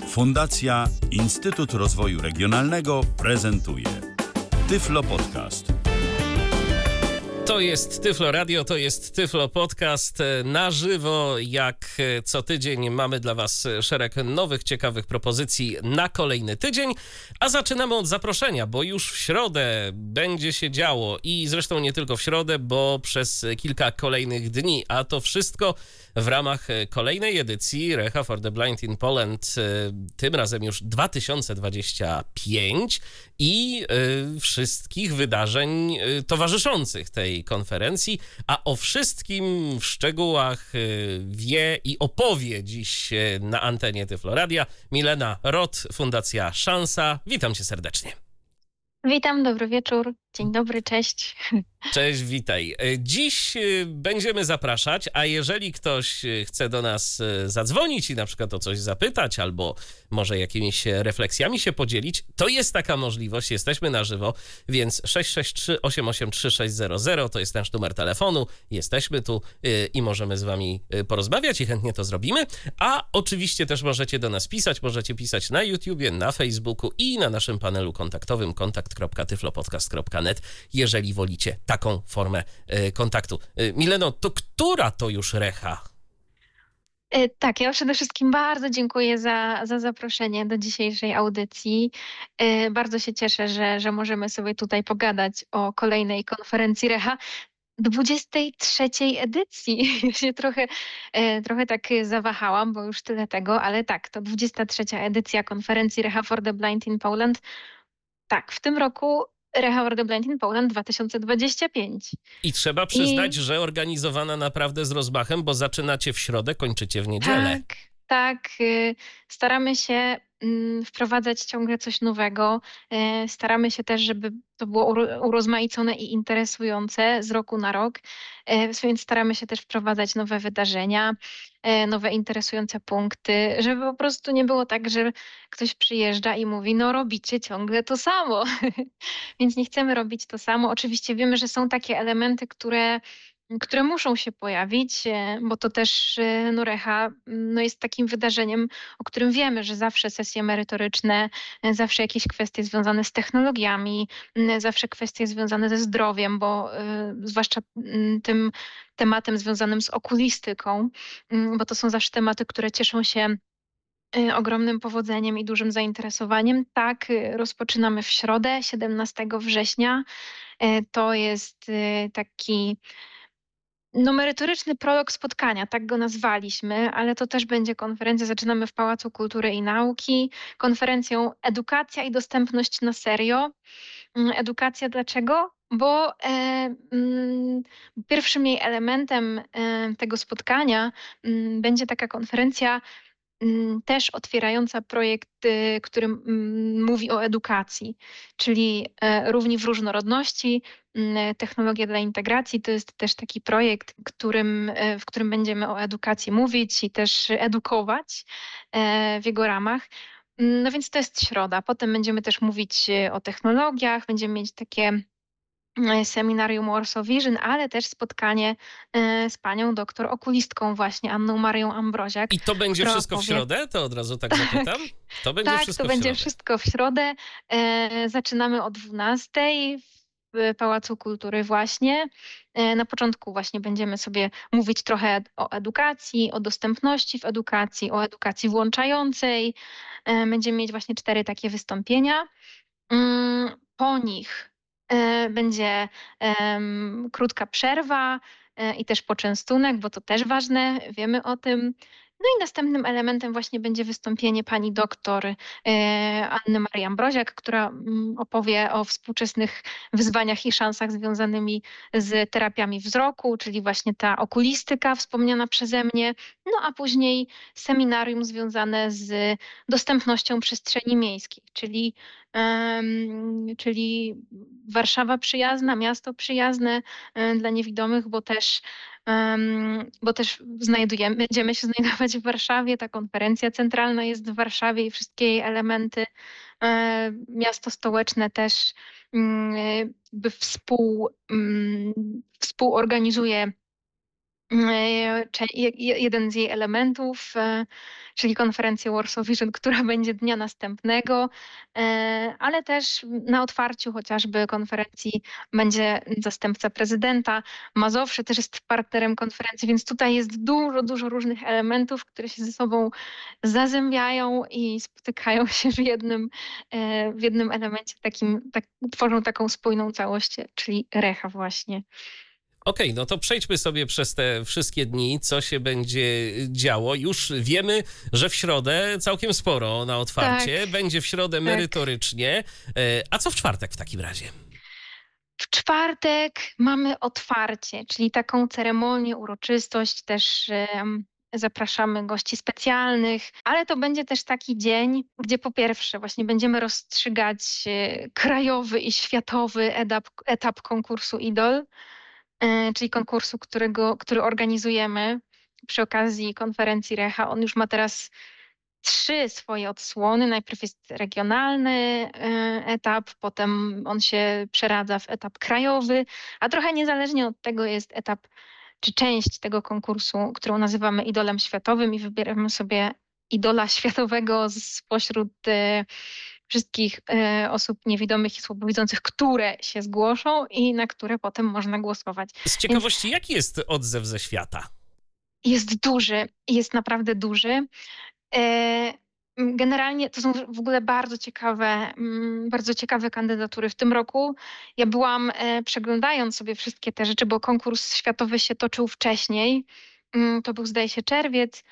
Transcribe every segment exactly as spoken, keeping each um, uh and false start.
Fundacja Instytut Rozwoju Regionalnego prezentuje Tyflo Podcast. To jest Tyflo Radio, to jest Tyflo Podcast na żywo. Jak co tydzień mamy dla Was szereg nowych, ciekawych propozycji na kolejny tydzień. A zaczynamy od zaproszenia, bo już w środę będzie się działo i zresztą nie tylko w środę, bo przez kilka kolejnych dni. A to wszystko w ramach kolejnej edycji Recha for the Blind in Poland, tym razem już dwa tysiące dwudziesty piąty i wszystkich wydarzeń towarzyszących tej konferencji, a o wszystkim w szczegółach wie i opowie dziś na antenie Tyflo Radia Milena Rot, Fundacja Szansa. Witam cię serdecznie. Witam, dobry wieczór. Dzień dobry, cześć. Cześć, witaj. Dziś będziemy zapraszać, a jeżeli ktoś chce do nas zadzwonić i na przykład o coś zapytać albo może jakimiś refleksjami się podzielić, to jest taka możliwość, jesteśmy na żywo, więc sześć sześć trzy, osiem osiem trzy, sześć zero zero to jest nasz numer telefonu, jesteśmy tu i możemy z wami porozmawiać i chętnie to zrobimy, a oczywiście też możecie do nas pisać, możecie pisać na YouTubie, na Facebooku i na naszym panelu kontaktowym kontakt kropka tyflopodcast kropka net, jeżeli wolicie taką formę y, kontaktu. Y, Mileno, to która to już Recha? Tak, ja przede wszystkim bardzo dziękuję za, za zaproszenie do dzisiejszej audycji. Bardzo się cieszę, że, że możemy sobie tutaj pogadać o kolejnej konferencji Recha. dwudziestej trzeciej edycji. Ja się trochę, trochę tak zawahałam, bo już tyle tego, ale tak, to dwudziesta trzecia edycja konferencji Recha for the Blind in Poland. Tak, w tym roku Recha for the Blind in Poland dwa tysiące dwudziesty piąty. I trzeba przyznać, I... że organizowana naprawdę z rozmachem, bo zaczynacie w środę, kończycie w niedzielę. Tak, tak. Staramy się wprowadzać ciągle coś nowego. Staramy się też, żeby to było urozmaicone i interesujące z roku na rok, więc staramy się też wprowadzać nowe wydarzenia, nowe interesujące punkty, żeby po prostu nie było tak, że ktoś przyjeżdża i mówi, no robicie ciągle to samo. Więc nie chcemy robić to samo. Oczywiście wiemy, że są takie elementy, które które muszą się pojawić, bo to też no Recha no jest takim wydarzeniem, o którym wiemy, że zawsze sesje merytoryczne, zawsze jakieś kwestie związane z technologiami, zawsze kwestie związane ze zdrowiem, bo y, zwłaszcza y, tym tematem związanym z okulistyką, y, bo to są zawsze tematy, które cieszą się ogromnym powodzeniem i dużym zainteresowaniem. Tak, rozpoczynamy w środę, siedemnastego września. To jest taki no, merytoryczny prolog spotkania, tak go nazwaliśmy, ale to też będzie konferencja. Zaczynamy w Pałacu Kultury i Nauki konferencją Edukacja i dostępność na serio. Edukacja dlaczego? Bo e, mm, pierwszym jej elementem e, tego spotkania m, będzie taka konferencja też otwierająca projekt, który mówi o edukacji, czyli równi w różnorodności, technologia dla integracji. To jest też taki projekt, którym, w którym będziemy o edukacji mówić i też edukować w jego ramach. No więc to jest środa. Potem będziemy też mówić o technologiach, będziemy mieć takie seminarium Warsaw Vision, ale też spotkanie z panią doktor okulistką właśnie, Anną Marią Ambroziak. I to będzie wszystko opowie... w środę? To od razu tak, tak zapytam. To będzie tak, wszystko to w będzie środę. wszystko w środę. Zaczynamy o dwunastej w Pałacu Kultury właśnie. Na początku właśnie będziemy sobie mówić trochę o edukacji, o dostępności w edukacji, o edukacji włączającej. Będziemy mieć właśnie cztery takie wystąpienia. Po nich będzie um, krótka przerwa e, i też poczęstunek, bo to też ważne, wiemy o tym. No i następnym elementem właśnie będzie wystąpienie pani doktor e, Anny Marii Ambroziak, która mm, opowie o współczesnych wyzwaniach i szansach związanymi z terapiami wzroku, czyli właśnie ta okulistyka wspomniana przeze mnie, no a później seminarium związane z dostępnością przestrzeni miejskich, czyli Um, czyli Warszawa przyjazna, miasto przyjazne um, dla niewidomych, bo też, um, bo też znajdujemy, będziemy się znajdować w Warszawie. Ta konferencja centralna jest w Warszawie i wszystkie jej elementy. Um, miasto stołeczne też um, by współ, um, współorganizuje e, cze- je- je- jeden z jej elementów, e, czyli konferencję Warsaw Vision, która będzie dnia następnego, e, ale też na otwarciu chociażby konferencji będzie zastępca prezydenta. Mazowsze też jest partnerem konferencji, więc tutaj jest dużo, dużo różnych elementów, które się ze sobą zazębiają i spotykają się w jednym, e, w jednym elemencie takim, tak, tworzą taką spójną całość, czyli Recha właśnie. Okej, okay, no to przejdźmy sobie przez te wszystkie dni, co się będzie działo. Już wiemy, że w środę całkiem sporo na otwarcie, Tak, będzie w środę tak. merytorycznie. E, A co w czwartek w takim razie? W czwartek mamy otwarcie, czyli taką ceremonię, uroczystość, też em, zapraszamy gości specjalnych, ale to będzie też taki dzień, gdzie po pierwsze właśnie będziemy rozstrzygać e, krajowy i światowy etap, etap konkursu Idol, e, czyli konkursu, którego, który organizujemy przy okazji konferencji Recha. On już ma teraz trzy swoje odsłony. Najpierw jest regionalny e, etap, potem on się przeradza w etap krajowy, a trochę niezależnie od tego jest etap, czy część tego konkursu, którą nazywamy idolem światowym i wybieramy sobie idola światowego spośród e, wszystkich e, osób niewidomych i słabowidzących, które się zgłoszą i na które potem można głosować. Z Więc ciekawości, jaki jest odzew ze świata? jest duży, jest naprawdę duży. E, Generalnie to są w ogóle bardzo ciekawe, mm, bardzo ciekawe kandydatury w tym roku. Ja byłam, e, przeglądając sobie wszystkie te rzeczy, bo konkurs światowy się toczył wcześniej. Mm, To był, zdaje się, czerwiec,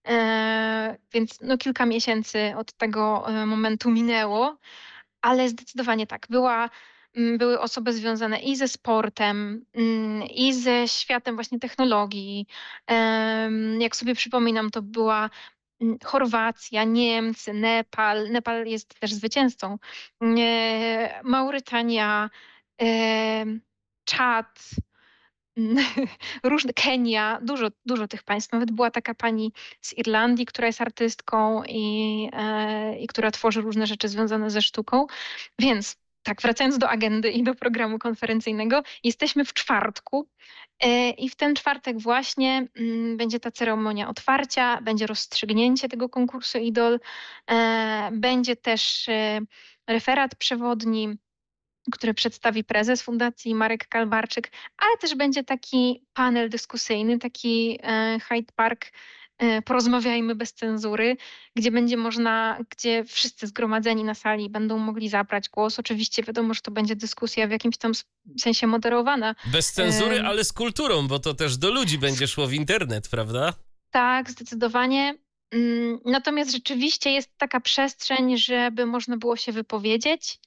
e, więc no kilka miesięcy od tego e, momentu minęło, ale zdecydowanie tak. Była, mm, były osoby związane i ze sportem, mm, i ze światem właśnie technologii. Em, Jak sobie przypominam, to była mm, Chorwacja, Niemcy, Nepal. Nepal jest też zwycięzcą. E, Maurytania, em, Czad, mm, różne, Kenia, dużo, dużo tych państw. Nawet była taka pani z Irlandii, która jest artystką i, e, i która tworzy różne rzeczy związane ze sztuką. Więc tak, wracając do agendy i do programu konferencyjnego, jesteśmy w czwartku e, i w ten czwartek właśnie mm, będzie ta ceremonia otwarcia, będzie rozstrzygnięcie tego konkursu Idol, e, będzie też e, referat przewodni, który przedstawi prezes Fundacji Marek Kalbarczyk, ale też będzie taki panel dyskusyjny, taki e, Hyde Park, e, porozmawiajmy bez cenzury, gdzie będzie można, gdzie wszyscy zgromadzeni na sali będą mogli zabrać głos. Oczywiście wiadomo, że to będzie dyskusja w jakimś tam sensie moderowana. Bez cenzury, E, ale z kulturą, bo to też do ludzi będzie szło w internet, prawda? Tak, zdecydowanie. Mm, Natomiast rzeczywiście jest taka przestrzeń, żeby można było się wypowiedzieć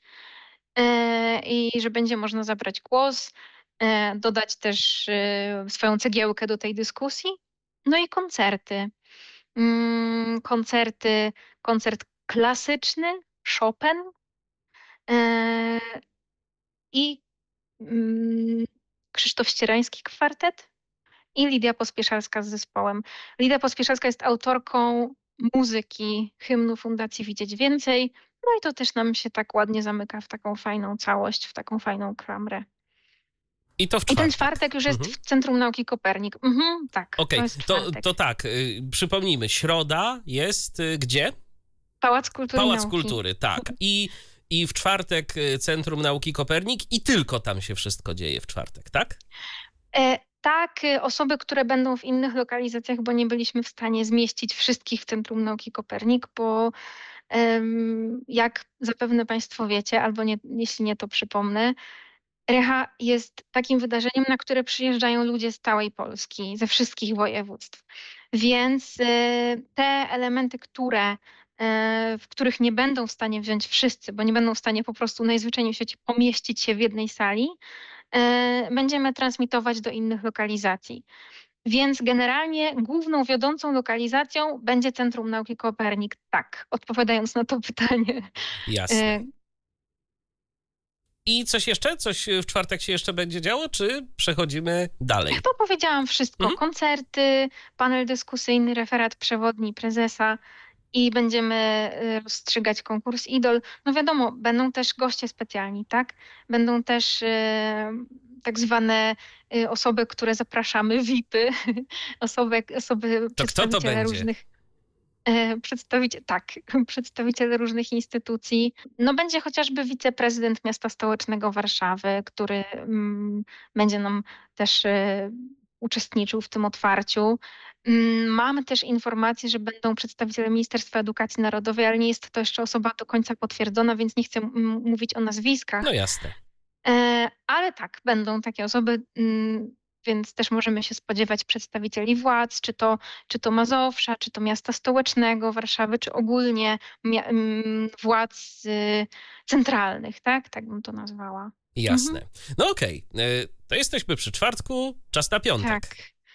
e, i że będzie można zabrać głos, e, dodać też e, swoją cegiełkę do tej dyskusji. No i koncerty. Mm, Koncerty, koncert klasyczny, Chopin e, i mm, Krzysztof Ścierański kwartet i Lidia Pospieszalska z zespołem. Lidia Pospieszalska jest autorką muzyki hymnu Fundacji Widzieć Więcej. No i to też nam się tak ładnie zamyka w taką fajną całość, w taką fajną klamrę. I to w I ten czwartek. czwartek już jest Mhm. w Centrum Nauki Kopernik. Mhm, tak, to Okej, jest to, czwartek. to tak, y, przypomnijmy, środa jest y, gdzie? Pałac Kultury i Pałac Nauki. Kultury, tak. I, I w czwartek y, Centrum Nauki Kopernik i tylko tam się wszystko dzieje w czwartek, tak? E, tak, y, osoby, które będą w innych lokalizacjach, bo nie byliśmy w stanie zmieścić wszystkich w Centrum Nauki Kopernik, bo em, jak zapewne Państwo wiecie, albo nie, jeśli nie, to przypomnę, Recha jest takim wydarzeniem, na które przyjeżdżają ludzie z całej Polski, ze wszystkich województw. Więc y, te elementy, które, y, w których nie będą w stanie wziąć wszyscy, bo nie będą w stanie po prostu najzwyczajniej w świecie pomieścić się w jednej sali, y, będziemy transmitować do innych lokalizacji. Więc generalnie główną wiodącą lokalizacją będzie Centrum Nauki Kopernik. Tak, odpowiadając na to pytanie. Jasne. Y, I coś jeszcze? Coś w czwartek się jeszcze będzie działo, czy przechodzimy dalej? Chyba powiedziałam wszystko. Mhm. Koncerty, panel dyskusyjny, referat przewodni prezesa i będziemy y, rozstrzygać konkurs Idol. No wiadomo, będą też goście specjalni, tak? Będą też y, tak zwane y, osoby, które zapraszamy, V I P-y, osoby, osoby To kto to przedstawiciele będzie? różnych e, przedstawicie, tak, przedstawiciele różnych instytucji. No będzie chociażby wiceprezydent miasta stołecznego Warszawy, który mm, będzie nam też e, uczestniczył w tym otwarciu. Mm, Mamy też informację, że będą przedstawiciele Ministerstwa Edukacji Narodowej, ale nie jest to jeszcze osoba do końca potwierdzona, więc nie chcę mm, mówić o nazwiskach. No jasne. E, Ale tak, będą takie osoby, mm, więc też możemy się spodziewać przedstawicieli władz, czy to, czy to Mazowsza, czy to miasta stołecznego Warszawy, czy ogólnie mia- mm, władz y, centralnych, tak? Tak bym to nazwała. Jasne. Mhm. No okej, y, to jesteśmy przy czwartku, czas na piątek. Tak.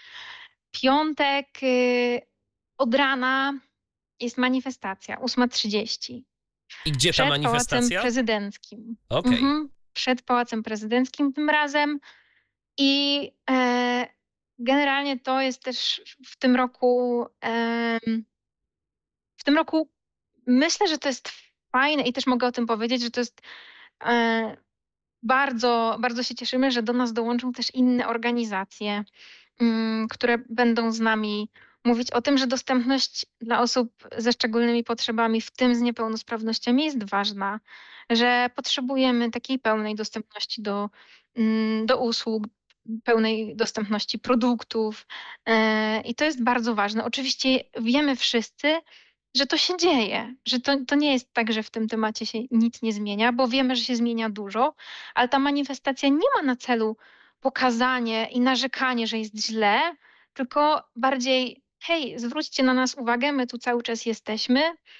Piątek y, od rana jest manifestacja, ósma trzydzieści. I gdzie ta Przed Pałacem manifestacja? Prezydenckim. Okej. Mhm. Przed Pałacem Prezydenckim tym razem. I e, generalnie to jest też w tym roku, em, w tym roku myślę, że to jest fajne i też mogę o tym powiedzieć, że to jest e, bardzo, bardzo się cieszymy, że do nas dołączą też inne organizacje, mm, które będą z nami mówić o tym, że dostępność dla osób ze szczególnymi potrzebami, w tym z niepełnosprawnościami, jest ważna, że potrzebujemy takiej pełnej dostępności do, mm, do usług, pełnej dostępności produktów. e, I to jest bardzo ważne. Oczywiście wiemy wszyscy, że to się dzieje, że to, to nie jest tak, że w tym temacie się nic nie zmienia, bo wiemy, że się zmienia dużo, ale ta manifestacja nie ma na celu pokazanie i narzekanie, że jest źle, tylko bardziej, hej, zwróćcie na nas uwagę, my tu cały czas jesteśmy.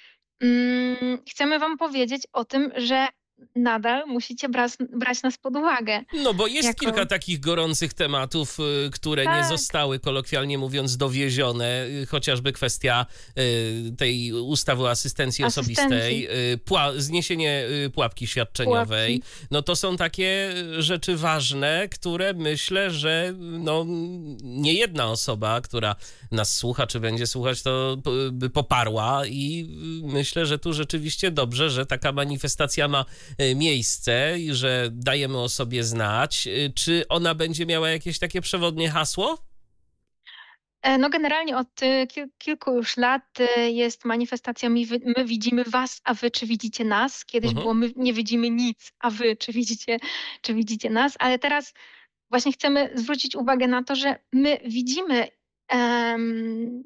Mm, chcemy wam powiedzieć o tym, że nadal musicie brać, brać nas pod uwagę. No bo jest Jako- kilka takich gorących tematów, y, które nie Tak. zostały, kolokwialnie mówiąc, dowiezione. Y, Chociażby kwestia y, tej ustawy o asystencji Asystencji. osobistej, y, pła- zniesienie y, pułapki świadczeniowej. Pułapki. No to są takie rzeczy ważne, które myślę, że no, nie jedna osoba, która nas słucha, czy będzie słuchać, to p- by poparła i y, myślę, że tu rzeczywiście dobrze, że taka manifestacja ma y, miejsce i że dajemy o sobie znać. Y, Czy ona będzie miała jakieś takie przewodnie hasło? E, No generalnie od y, kil, kilku już lat y, jest manifestacja my, wi- my widzimy was, a wy czy widzicie nas. Kiedyś Mhm. było my nie widzimy nic, a wy czy widzicie, czy widzicie nas, ale teraz właśnie chcemy zwrócić uwagę na to, że my widzimy em,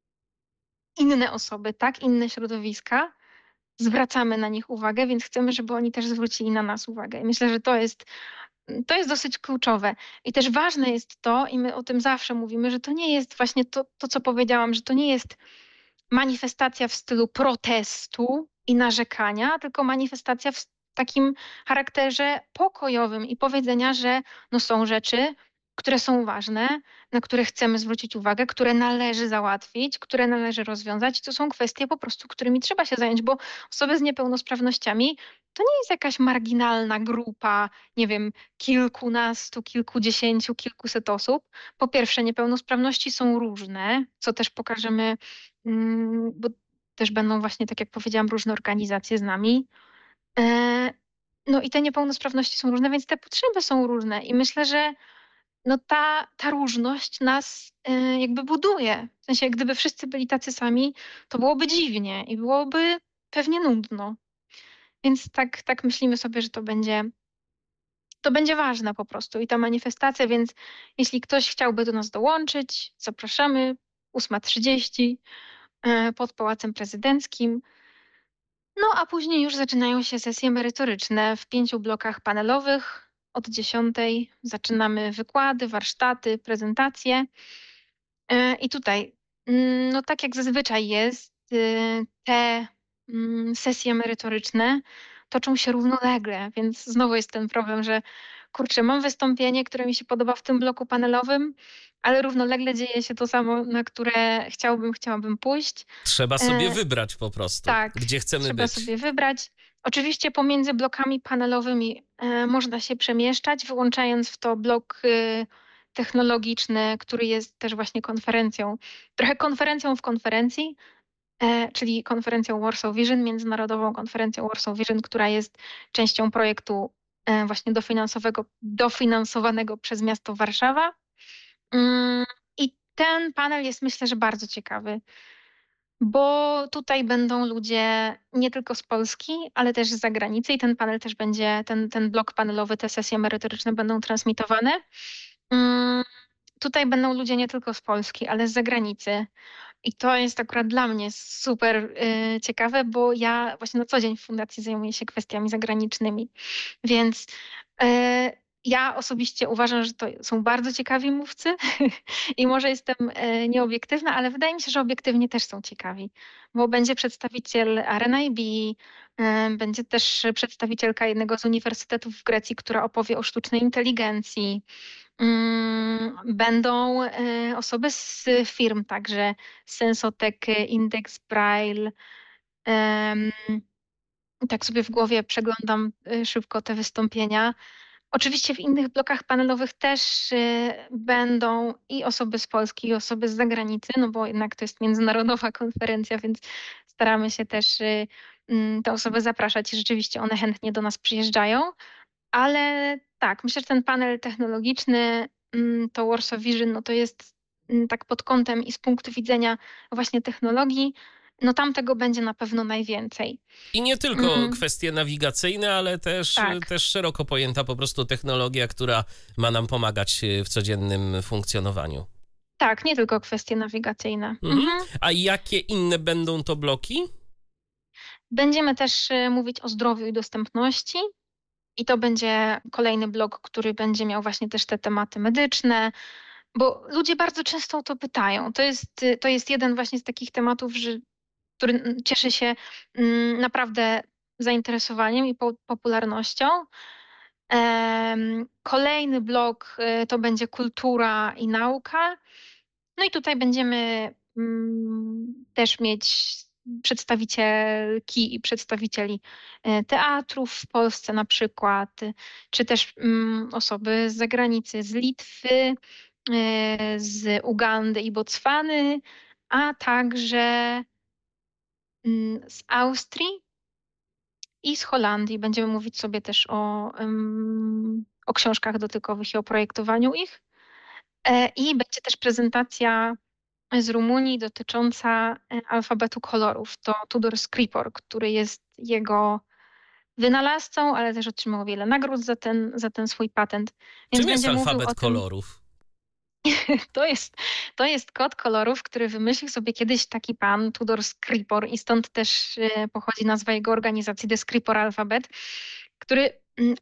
inne osoby, tak, inne środowiska, zwracamy na nich uwagę, więc chcemy, żeby oni też zwrócili na nas uwagę. I myślę, że to jest to jest dosyć kluczowe. I też ważne jest to, i my o tym zawsze mówimy, że to nie jest właśnie to, to co powiedziałam, że to nie jest manifestacja w stylu protestu i narzekania, tylko manifestacja w takim charakterze pokojowym i powiedzenia, że no są rzeczy, które są ważne, na które chcemy zwrócić uwagę, które należy załatwić, które należy rozwiązać. To są kwestie po prostu, którymi trzeba się zająć, bo osoby z niepełnosprawnościami to nie jest jakaś marginalna grupa, nie wiem, kilkunastu, kilkudziesięciu, kilkuset osób. Po pierwsze, niepełnosprawności są różne, co też pokażemy, mm, bo też będą właśnie, tak jak powiedziałam, różne organizacje z nami. E, No i te niepełnosprawności są różne, więc te potrzeby są różne. I myślę, że no ta, ta różność nas e, jakby buduje. W sensie, gdyby wszyscy byli tacy sami, to byłoby dziwnie i byłoby pewnie nudno. Więc tak, tak myślimy sobie, że to będzie, to będzie ważne po prostu i ta manifestacja, więc jeśli ktoś chciałby do nas dołączyć, zapraszamy, ósma trzydzieści e, pod Pałacem Prezydenckim. No a później już zaczynają się sesje merytoryczne w pięciu blokach panelowych. Od dziesiątej zaczynamy wykłady, warsztaty, prezentacje. E, I tutaj, mm, no tak jak zazwyczaj jest, y, te mm, sesje merytoryczne toczą się równolegle, więc znowu jest ten problem, że kurczę, mam wystąpienie, które mi się podoba w tym bloku panelowym, ale równolegle dzieje się to samo, na które chciałbym, chciałabym pójść. Trzeba sobie E, wybrać po prostu, Tak, gdzie chcemy trzeba być. sobie wybrać. Oczywiście pomiędzy blokami panelowymi e, można się przemieszczać, wyłączając w to blok y, technologiczny, który jest też właśnie konferencją, trochę konferencją w konferencji, e, czyli konferencją Warsaw Vision, międzynarodową konferencją Warsaw Vision, która jest częścią projektu właśnie dofinansowego, dofinansowanego przez miasto Warszawa. I ten panel jest, myślę, że bardzo ciekawy, bo tutaj będą ludzie nie tylko z Polski, ale też z zagranicy i ten panel też będzie, ten, ten blok panelowy, te sesje merytoryczne będą transmitowane. Tutaj będą ludzie nie tylko z Polski, ale z zagranicy. I to jest akurat dla mnie super y, ciekawe, bo ja właśnie na co dzień w fundacji zajmuję się kwestiami zagranicznymi. Więc y, ja osobiście uważam, że to są bardzo ciekawi mówcy i może jestem y, nieobiektywna, ale wydaje mi się, że obiektywnie też są ciekawi, bo będzie przedstawiciel R N I B, y, będzie też przedstawicielka jednego z uniwersytetów w Grecji, która opowie o sztucznej inteligencji. Będą osoby z firm, także Sensotech, Index Braille. Tak sobie w głowie przeglądam szybko te wystąpienia. Oczywiście w innych blokach panelowych też będą i osoby z Polski, i osoby z zagranicy, no bo jednak to jest międzynarodowa konferencja, więc staramy się też te osoby zapraszać i rzeczywiście one chętnie do nas przyjeżdżają. Ale tak, myślę, że ten panel technologiczny, to Warsaw Vision, no to jest tak pod kątem i z punktu widzenia właśnie technologii, no tam tego będzie na pewno najwięcej. I nie tylko mm. kwestie nawigacyjne, ale też, tak. też szeroko pojęta po prostu technologia, która ma nam pomagać w codziennym funkcjonowaniu. Tak, nie tylko kwestie nawigacyjne. Mhm. Mhm. A jakie inne będą to bloki? Będziemy też mówić o zdrowiu i dostępności. I to będzie kolejny blok, który będzie miał właśnie też te tematy medyczne, bo ludzie bardzo często o to pytają. To jest, to jest jeden właśnie z takich tematów, że, który cieszy się mm, naprawdę zainteresowaniem i po, popularnością. Ehm, kolejny blok y, to będzie kultura i nauka. No i tutaj będziemy mm, też mieć przedstawicielki i przedstawicieli teatrów w Polsce na przykład, czy też osoby z zagranicy, z Litwy, z Ugandy i Botswany, a także z Austrii i z Holandii. Będziemy mówić sobie też o, o książkach dotykowych i o projektowaniu ich. I będzie też prezentacja z Rumunii dotycząca alfabetu kolorów. To Tudor Skripor, który jest jego wynalazcą, ale też otrzymał wiele nagród za ten, za ten swój patent. Więc czym jest alfabet kolorów? To jest, to jest kod kolorów, który wymyślił sobie kiedyś taki pan Tudor Skripor i stąd też pochodzi nazwa jego organizacji The Skripor Alphabet, który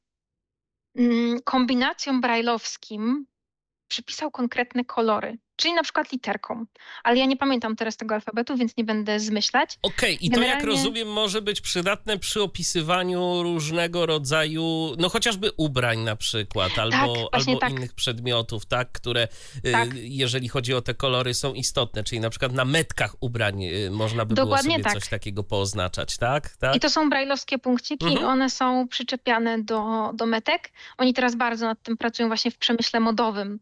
kombinacjom brajlowskim przypisał konkretne kolory, czyli na przykład literką. Ale ja nie pamiętam teraz tego alfabetu, więc nie będę zmyślać. Okej, okay, i Generalnie... to jak rozumiem może być przydatne przy opisywaniu różnego rodzaju, no chociażby ubrań na przykład, albo, tak, albo tak. innych przedmiotów, tak, które tak. Y, jeżeli chodzi o te kolory są istotne, czyli na przykład na metkach ubrań y, można by Dokładnie było sobie tak. coś takiego pooznaczać, tak? tak? I to są brajlowskie punkciki, mhm. one są przyczepiane do, do metek. Oni teraz bardzo nad tym pracują właśnie w przemyśle modowym.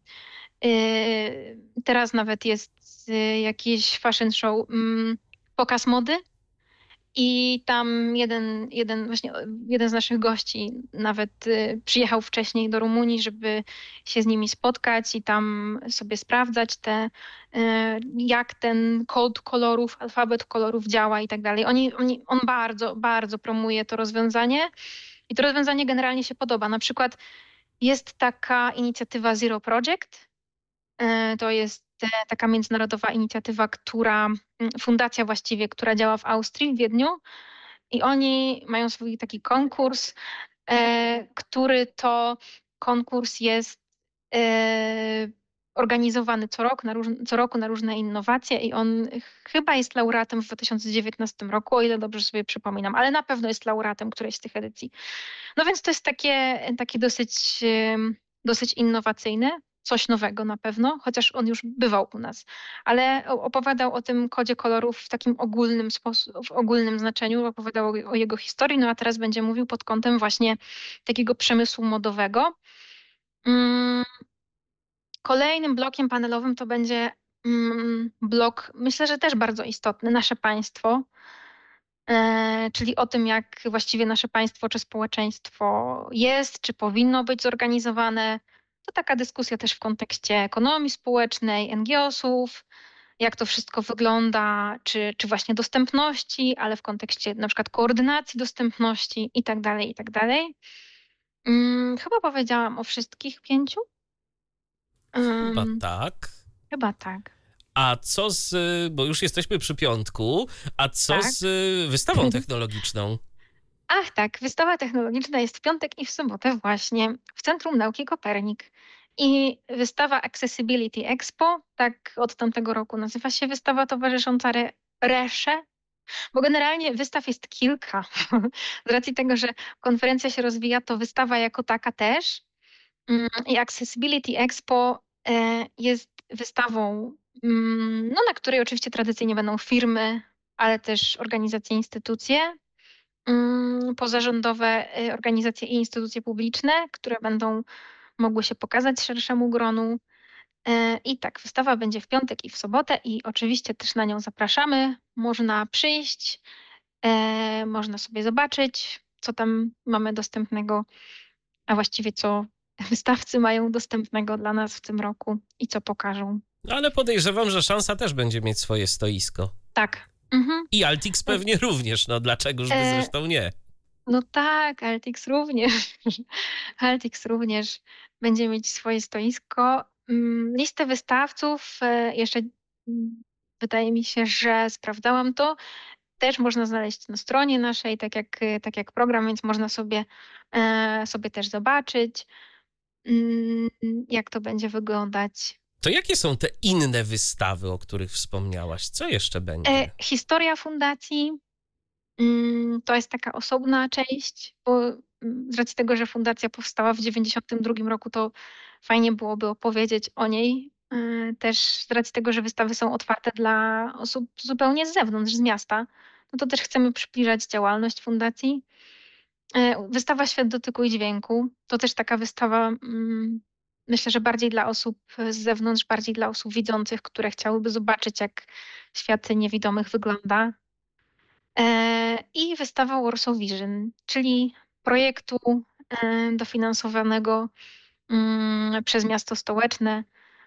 Teraz nawet jest jakiś fashion show, pokaz mody i tam jeden, jeden, właśnie jeden z naszych gości nawet przyjechał wcześniej do Rumunii, żeby się z nimi spotkać i tam sobie sprawdzać te, jak ten kod kolorów, alfabet kolorów działa i tak dalej. Oni, oni, on bardzo, bardzo promuje to rozwiązanie i to rozwiązanie generalnie się podoba. Na przykład jest taka inicjatywa Zero Project. To jest taka międzynarodowa inicjatywa, która, fundacja właściwie, która działa w Austrii, w Wiedniu i oni mają swój taki konkurs, który to konkurs jest organizowany co, rok na róż, co roku na różne innowacje i on chyba jest laureatem w dwa tysiące dziewiętnastym roku, o ile dobrze sobie przypominam, ale na pewno jest laureatem którejś z tych edycji. No więc to jest takie, takie dosyć, dosyć innowacyjne. Coś nowego na pewno, chociaż on już bywał u nas, ale opowiadał o tym kodzie kolorów w takim ogólnym sposób, w ogólnym znaczeniu, opowiadał o, o jego historii, no a teraz będzie mówił pod kątem właśnie takiego przemysłu modowego. Mm, kolejnym blokiem panelowym to będzie mm, blok, myślę, że też bardzo istotny, nasze państwo. e, czyli o tym, jak właściwie nasze państwo czy społeczeństwo jest, czy powinno być zorganizowane. To taka dyskusja też w kontekście ekonomii społecznej, N G O sów, jak to wszystko wygląda, czy, czy właśnie dostępności, ale w kontekście na przykład koordynacji dostępności i tak dalej, i tak dalej. Hmm, chyba powiedziałam o wszystkich pięciu. Chyba Ym, tak. chyba tak. A co z, bo już jesteśmy przy piątku, a co Tak. z wystawą technologiczną? Ach tak, wystawa technologiczna jest w piątek i w sobotę właśnie w Centrum Nauki Kopernik. I wystawa Accessibility Expo, tak od tamtego roku nazywa się wystawa towarzysząca Re- Resze, bo generalnie wystaw jest kilka. Z racji tego, że konferencja się rozwija, to wystawa jako taka też. Mm, I Accessibility Expo e, jest wystawą, mm, no, na której oczywiście tradycyjnie będą firmy, ale też organizacje, instytucje mm, pozarządowe, y, organizacje i instytucje publiczne, które będą mogły się pokazać szerszemu gronu. E, I tak, wystawa będzie w piątek i w sobotę i oczywiście też na nią zapraszamy. Można przyjść, e, można sobie zobaczyć, co tam mamy dostępnego, a właściwie co wystawcy mają dostępnego dla nas w tym roku i co pokażą. Ale podejrzewam, że Szansa też będzie mieć swoje stoisko. Tak. Mhm. I Altix pewnie również, no dlaczegoż by E, zresztą nie. No tak, Altix również. Altix również będzie mieć swoje stoisko. Mm, Listę wystawców, e, jeszcze mm, wydaje mi się, że sprawdzałam to. Też można znaleźć na stronie naszej, tak jak, e, tak jak program, więc można sobie, e, sobie też zobaczyć, mm, jak to będzie wyglądać. To jakie są te inne wystawy, o których wspomniałaś? Co jeszcze E, będzie? Historia fundacji. Mm, To jest taka osobna część, bo mm, z racji tego, że fundacja powstała w dziewięćdziesiątym drugim roku, to fajnie byłoby opowiedzieć o niej. Y, Też z racji tego, że wystawy są otwarte dla osób zupełnie z zewnątrz, z miasta, no to też chcemy przybliżać działalność fundacji. Y, Wystawa Świat dotyku i dźwięku to też taka wystawa, mm, myślę, że bardziej dla osób z zewnątrz, bardziej dla osób widzących, które chciałyby zobaczyć, jak świat niewidomych wygląda. E, I wystawa Warsaw Vision, czyli projektu e, dofinansowanego mm, przez miasto stołeczne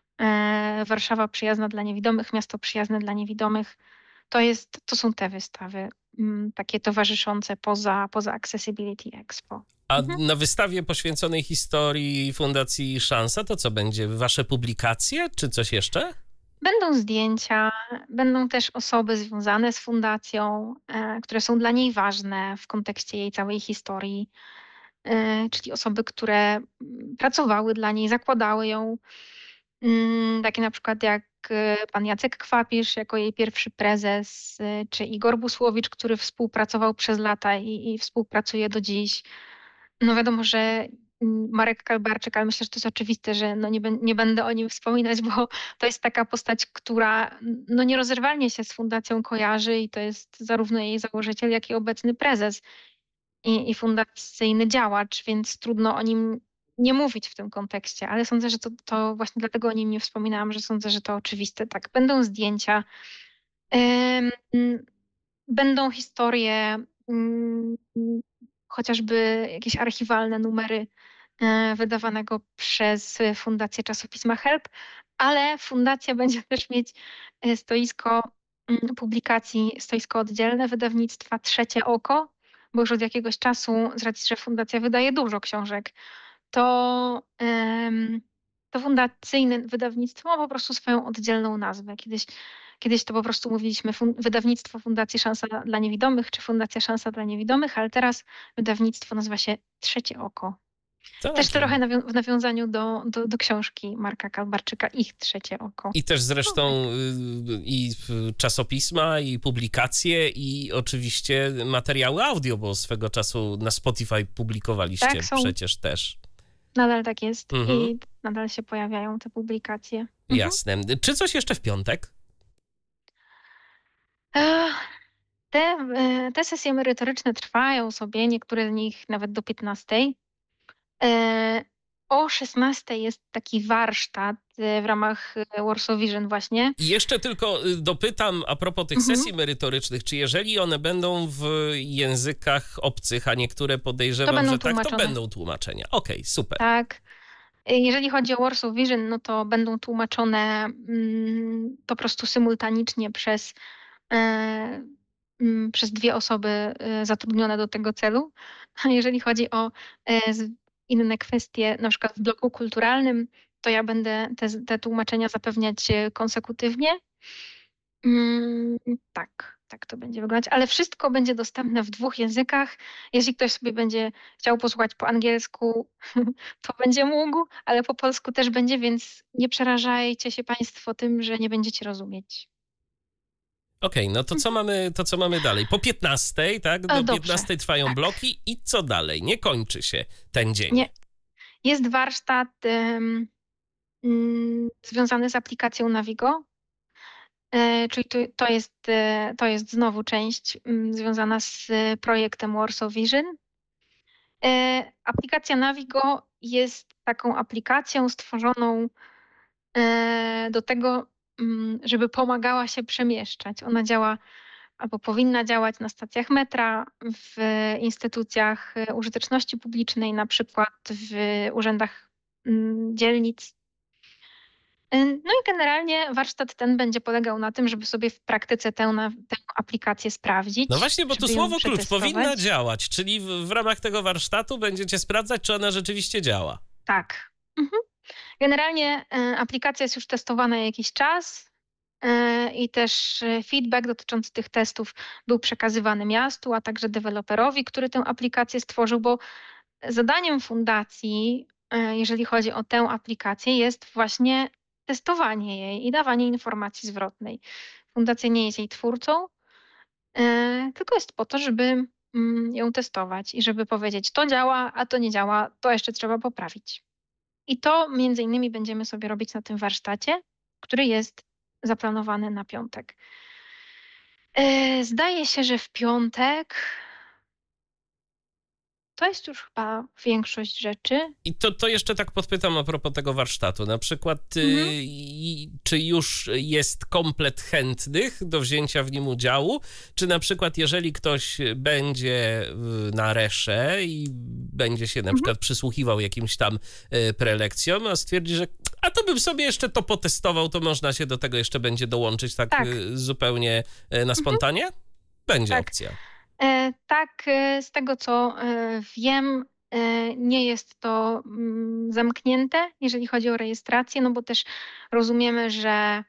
e, Warszawa przyjazna dla niewidomych, miasto przyjazne dla niewidomych. To jest, to są te wystawy mm, takie towarzyszące poza, poza Accessibility Expo. A Mhm. na wystawie poświęconej historii Fundacji Szansa to co będzie? Wasze publikacje czy coś jeszcze? Będą zdjęcia, będą też osoby związane z fundacją, e, które są dla niej ważne w kontekście jej całej historii. E, czyli osoby, które mm, pracowały dla niej, zakładały ją. Mm, Takie na przykład jak e, pan Jacek Kwapisz jako jej pierwszy prezes, e, czy Igor Busłowicz, który współpracował przez lata i, i współpracuje do dziś. No wiadomo, że mm, Marek Kalbarczyk, ale myślę, że to jest oczywiste, że no nie, bę- nie będę o nim wspominać, bo to jest taka postać, która mm, no nierozerwalnie się z fundacją kojarzy i to jest zarówno jej założyciel, jak i obecny prezes i, i fundacyjny działacz, więc trudno o nim nie mówić w tym kontekście, ale sądzę, że to, to właśnie dlatego o nim nie wspominałam, że sądzę, że to oczywiste. Tak, będą zdjęcia, em, będą historie, mm, chociażby jakieś archiwalne numery e, wydawanego przez Fundację Czasopisma Help, ale fundacja będzie też mieć e, stoisko mm, publikacji, stoisko oddzielne wydawnictwa Trzecie Oko, bo już od jakiegoś czasu, z racji, że fundacja wydaje dużo książek, to, em, to fundacyjne wydawnictwo ma po prostu swoją oddzielną nazwę. Kiedyś, kiedyś to po prostu mówiliśmy fun wydawnictwo Fundacji Szansa dla Niewidomych, czy Fundacja Szansa dla Niewidomych, ale teraz wydawnictwo nazywa się Trzecie Oko. Tak. Też trochę nawią w nawiązaniu do, do, do książki Marka Kalbarczyka, Ich Trzecie Oko. I też No zresztą tak. y, i y, czasopisma, i publikacje, i oczywiście materiały audio, bo swego czasu na Spotify publikowaliście Tak, są. przecież też. Nadal tak jest Mhm. i nadal się pojawiają te publikacje. Mhm. Jasne. Czy coś jeszcze w piątek? Ech, Te, e, te sesje merytoryczne trwają sobie, niektóre z nich nawet do piętnastej. E, O szesnastej jest taki warsztat y, w ramach y, Warsaw Vision właśnie. I jeszcze tylko y, dopytam a propos tych Mhm. sesji merytorycznych, czy jeżeli one będą w językach obcych, a niektóre podejrzewam, To będą że tak, to tłumaczone. będą tłumaczenia. Okej, super. Tak. Y, Jeżeli chodzi o Warsaw Vision, no to będą tłumaczone mm, po prostu symultanicznie przez, e, mm, przez dwie osoby e, zatrudnione do tego celu. A jeżeli chodzi o e, z- inne kwestie, na przykład w bloku kulturalnym, to ja będę te, te tłumaczenia zapewniać e, konsekutywnie. Mm, tak, tak to będzie wyglądać, ale wszystko będzie dostępne w dwóch językach. Jeśli ktoś sobie będzie chciał posłuchać po angielsku, to będzie mógł, ale po polsku też będzie, więc nie przerażajcie się Państwo tym, że nie będziecie rozumieć. Okej, no to co mamy, to co mamy dalej? Po piętnastej, tak? A, Do dobrze, piętnastej trwają tak. bloki i co dalej? Nie kończy się ten dzień. Nie. Jest warsztat em, mm, związany z aplikacją Navigo, e, czyli to, to jest, e, to jest znowu część mm, związana z e, projektem Warsaw Vision. E, Aplikacja Navigo jest taką aplikacją stworzoną e, do tego, mm, żeby pomagała się przemieszczać. Ona działa albo powinna działać na stacjach metra, w instytucjach e, użyteczności publicznej, na przykład w urzędach mm, dzielnic. E, No i generalnie warsztat ten będzie polegał na tym, żeby sobie w praktyce tę, na, tę aplikację No sprawdzić, właśnie, bo tu żeby ją słowo klucz powinna przetestować. działać, czyli w, w ramach tego warsztatu będziecie sprawdzać, czy ona rzeczywiście działa. Tak. Mhm. Generalnie e, aplikacja jest już testowana jakiś czas e, i też e, feedback dotyczący tych testów był przekazywany miastu, a także deweloperowi, który tę aplikację stworzył, bo zadaniem fundacji, e, jeżeli chodzi o tę aplikację, jest właśnie testowanie jej i dawanie informacji zwrotnej. Fundacja nie jest jej twórcą, e, tylko jest po to, żeby mm, ją testować i żeby powiedzieć, to działa, a to nie działa, to jeszcze trzeba poprawić. I to między innymi będziemy sobie robić na tym warsztacie, który jest zaplanowany na piątek. E, Zdaje się, że w piątek to jest już chyba większość rzeczy. I to, to jeszcze tak podpytam a propos tego warsztatu. Na przykład, Mhm. y, i- czy już jest komplet chętnych do wzięcia w nim udziału? Czy na przykład, jeżeli ktoś będzie y, na resze i będzie się na Mhm. przykład przysłuchiwał jakimś tam y, prelekcjom, a stwierdzi, że a to bym sobie jeszcze to potestował, to można się do tego jeszcze będzie dołączyć tak, Tak. y, zupełnie y, na spontanie? Będzie Tak. opcja. E, Tak, e, z tego co e, wiem, e, nie jest to mm, zamknięte, jeżeli chodzi o rejestrację, no bo też rozumiemy, że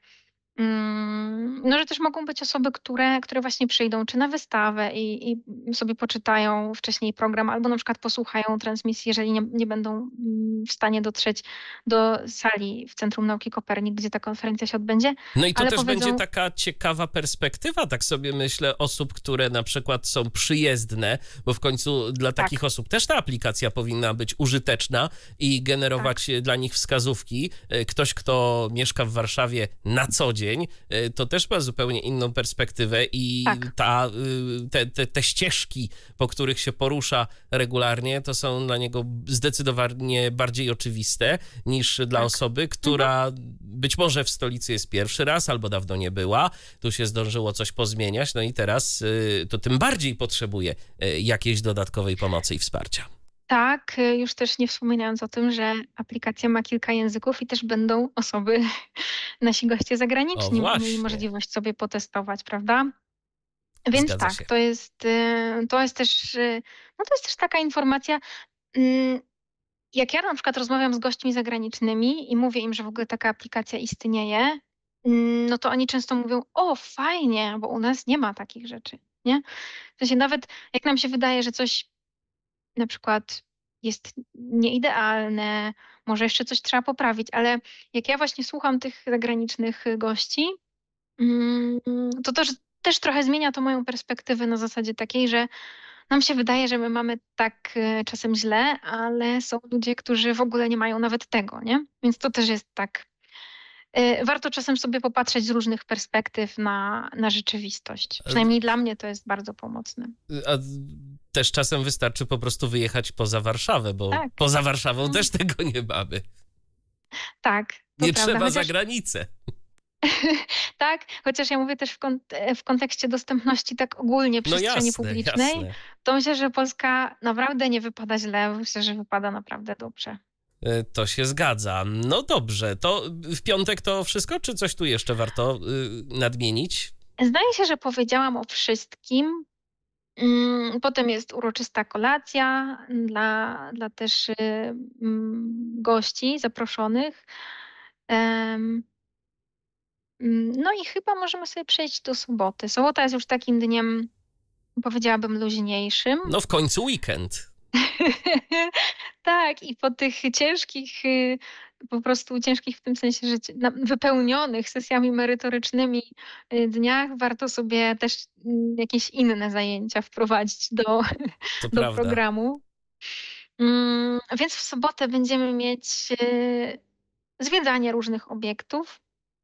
Mm, No, że też mogą być osoby, które, które właśnie przyjdą czy na wystawę i, i sobie poczytają wcześniej program, albo na przykład posłuchają transmisji, jeżeli nie, nie będą mm, w stanie dotrzeć do sali w Centrum Nauki Kopernik, gdzie ta konferencja się odbędzie. No i to Ale też powiedzą- będzie taka ciekawa perspektywa, tak sobie myślę, osób, które na przykład są przyjezdne, bo w końcu dla Tak. takich osób też ta aplikacja powinna być użyteczna i generować Tak. dla nich wskazówki. E, Ktoś, kto mieszka w Warszawie na co dzień, e, to też ma zupełnie inną perspektywę i Tak. ta, y, te, te, te ścieżki, po których się porusza regularnie, to są dla niego zdecydowanie bardziej oczywiste niż dla Tak. osoby, która być może w stolicy jest pierwszy raz albo dawno nie była, tu się zdążyło coś pozmieniać, no i teraz y, to tym bardziej potrzebuje y, jakiejś dodatkowej pomocy i wsparcia. Tak, y, już też nie wspominając o tym, że aplikacja ma kilka języków i też będą osoby, nasi goście O, zagraniczni właśnie. mieli możliwość sobie potestować, prawda? Więc Zgadza tak, się. to jest, y, to jest też, y, no to jest też taka informacja. mm, Jak ja na przykład rozmawiam z gośćmi zagranicznymi i mówię im, że w ogóle taka aplikacja istnieje, mm, no to oni często mówią, o fajnie, bo u nas nie ma takich rzeczy, nie? W sensie nawet jak nam się wydaje, że coś na przykład jest nieidealne, może jeszcze coś trzeba poprawić, ale jak ja właśnie słucham tych zagranicznych gości, mm, to też, też trochę zmienia to moją perspektywę na zasadzie takiej, że nam się wydaje, że my mamy tak e, czasem źle, ale są ludzie, którzy w ogóle nie mają nawet tego, nie? Więc to też jest tak y, warto czasem sobie popatrzeć z różnych perspektyw na, na rzeczywistość. Przynajmniej dla mnie to jest bardzo pomocne. A też czasem wystarczy po prostu wyjechać poza Warszawę, bo Tak. poza Warszawą Mhm. też tego nie mamy. Tak, to Nie prawda. trzeba za Chociaż, granicę. tak, chociaż ja mówię też w, kont- w kontekście dostępności tak ogólnie No przestrzeni jasne, publicznej, jasne. to myślę, że Polska naprawdę nie wypada źle, myślę, że wypada naprawdę dobrze. Y, To się zgadza. No dobrze, to w piątek to wszystko, czy coś tu jeszcze warto y, nadmienić? Zdaje się, że powiedziałam o wszystkim. Mm, Potem jest uroczysta kolacja dla, dla też y, mm, gości zaproszonych. Em, mm, No i chyba możemy sobie przejść do soboty. Sobota jest już takim dniem, powiedziałabym, luźniejszym. No w końcu weekend. Tak, i po tych ciężkich, y, po prostu ciężkich w tym sensie, że cie- na- wypełnionych sesjami merytorycznymi y, dniach, warto sobie też mm, jakieś inne zajęcia wprowadzić do, To do prawda. programu. Mm, Więc w sobotę będziemy mieć y, zwiedzanie różnych obiektów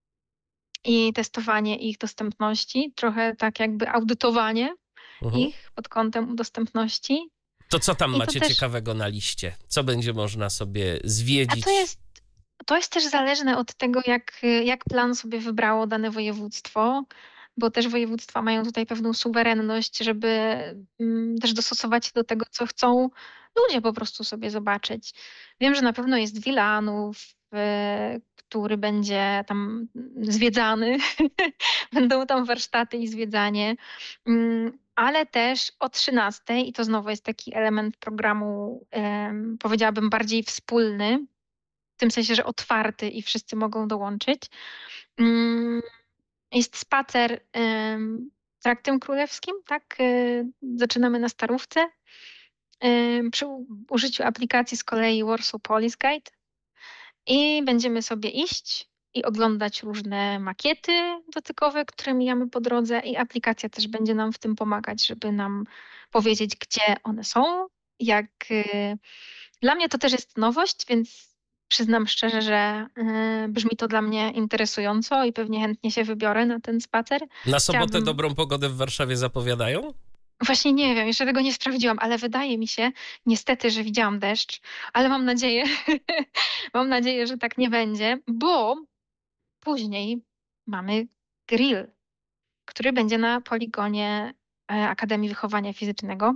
i testowanie ich dostępności, trochę tak jakby audytowanie Mhm. ich pod kątem dostępności. To co tam I to macie też- ciekawego na liście? Co będzie można sobie A zwiedzić? to jest, to jest też zależne od tego, jak, jak plan sobie wybrało dane województwo, bo też województwa mają tutaj pewną suwerenność, żeby mm, też dostosować się do tego, co chcą ludzie po prostu sobie zobaczyć. Wiem, że na pewno jest Wilanów, y, który będzie tam zwiedzany. Będą tam warsztaty i zwiedzanie. Mm, Ale też o trzynastej, i to znowu jest taki element programu, em, powiedziałabym, bardziej wspólny, w tym sensie, że otwarty i wszyscy mogą dołączyć. Mm, Jest spacer em, traktem królewskim, tak? Y, Zaczynamy na Starówce. Em, Przy u- użyciu aplikacji z kolei Warsaw Police Guide i będziemy sobie iść i oglądać różne makiety dotykowe, które mijamy po drodze i aplikacja też będzie nam w tym pomagać, żeby nam powiedzieć, gdzie one są. Jak y, Dla mnie to też jest nowość, więc przyznam szczerze, że y, brzmi to dla mnie interesująco i pewnie chętnie się wybiorę na ten spacer. Na sobotę Chciałabym- dobrą pogodę w Warszawie zapowiadają? Właśnie nie wiem, jeszcze tego nie sprawdziłam, ale wydaje mi się, niestety, że widziałam deszcz, ale mam nadzieję, mam nadzieję, że tak nie będzie, bo później mamy grill, który będzie na poligonie e, Akademii Wychowania Fizycznego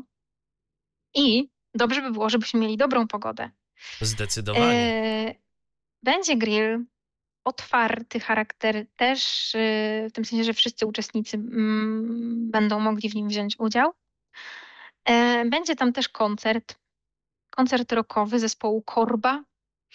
i dobrze by było, żebyśmy mieli dobrą pogodę. Zdecydowanie. E, Będzie grill, otwarty charakter też, e, w tym sensie, że wszyscy uczestnicy mm, będą mogli w nim wziąć udział. E, Będzie tam też koncert, koncert rockowy zespołu Korba.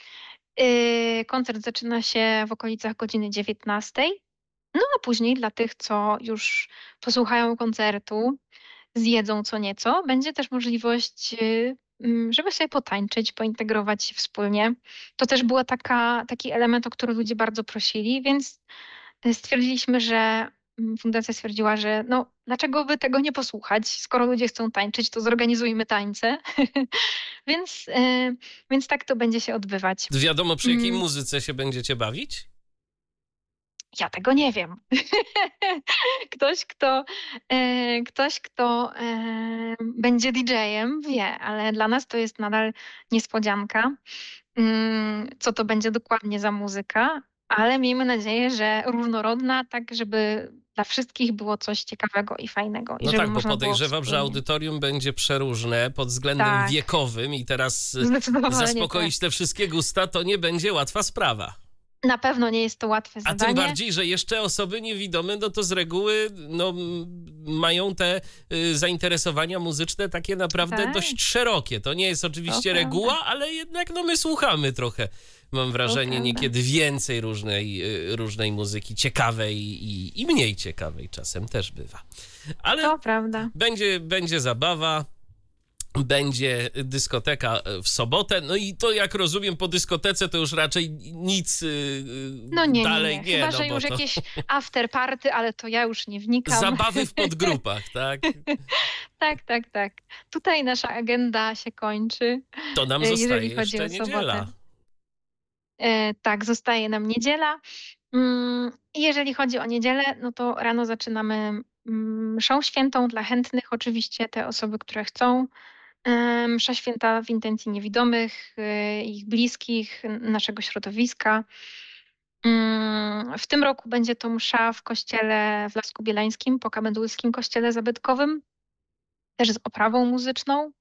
E, Koncert zaczyna się w okolicach godziny dziewiętnastej. No a później dla tych, co już posłuchają koncertu, zjedzą co nieco, będzie też możliwość, y, mm, żeby sobie potańczyć, pointegrować się wspólnie. To też był taka, taki element, o który ludzie bardzo prosili, więc y, stwierdziliśmy, że mm, fundacja stwierdziła, że no dlaczego by tego nie posłuchać? Skoro ludzie chcą tańczyć, to zorganizujmy tańce. Więc, y, więc tak to będzie się odbywać. Wiadomo, przy jakiej Mm. muzyce się będziecie bawić? Ja tego nie wiem. Ktoś, kto, e, ktoś, kto e, będzie didżejem, wie, ale dla nas to jest nadal niespodzianka, mm, co to będzie dokładnie za muzyka, ale miejmy nadzieję, że różnorodna, tak żeby dla wszystkich było coś ciekawego i fajnego. I No żeby tak, bo można było podejrzewam, że wspólnie. audytorium będzie przeróżne pod względem Tak. wiekowym i teraz y, Zdecydowanie zaspokoić te wszystkie gusta to nie będzie łatwa sprawa. tak. Na pewno nie jest to łatwe A zadanie. tym bardziej, że jeszcze osoby niewidome, no to z reguły no, m, mają te y, zainteresowania muzyczne takie naprawdę Tak. dość szerokie. To nie jest oczywiście To reguła, ale jednak no my słuchamy trochę, mam wrażenie, prawda. niekiedy więcej różnej, y, różnej muzyki, ciekawej i, i mniej ciekawej czasem też bywa. Ale To prawda. będzie, będzie zabawa. Będzie dyskoteka w sobotę, no i to jak rozumiem po dyskotece to już raczej nic yy, No nie, dalej nie, nie. nie. Chyba, no że bo już to jakieś after party, ale to ja już nie wnikam. zabawy w podgrupach, tak? Tak, tak, tak. Tutaj nasza agenda się kończy. To nam E, zostaje jeżeli chodzi jeszcze o sobotę. niedziela. E, tak, zostaje nam niedziela. Mm, i jeżeli chodzi o niedzielę, no to rano zaczynamy mm, mszą świętą dla chętnych, oczywiście te osoby, które chcą. E, Msza święta w intencji niewidomych, e, ich bliskich, n- naszego środowiska. Mm, W tym roku będzie to msza w kościele w Lasku Bielańskim, Pokamedulskim Kościele Zabytkowym, też z oprawą muzyczną.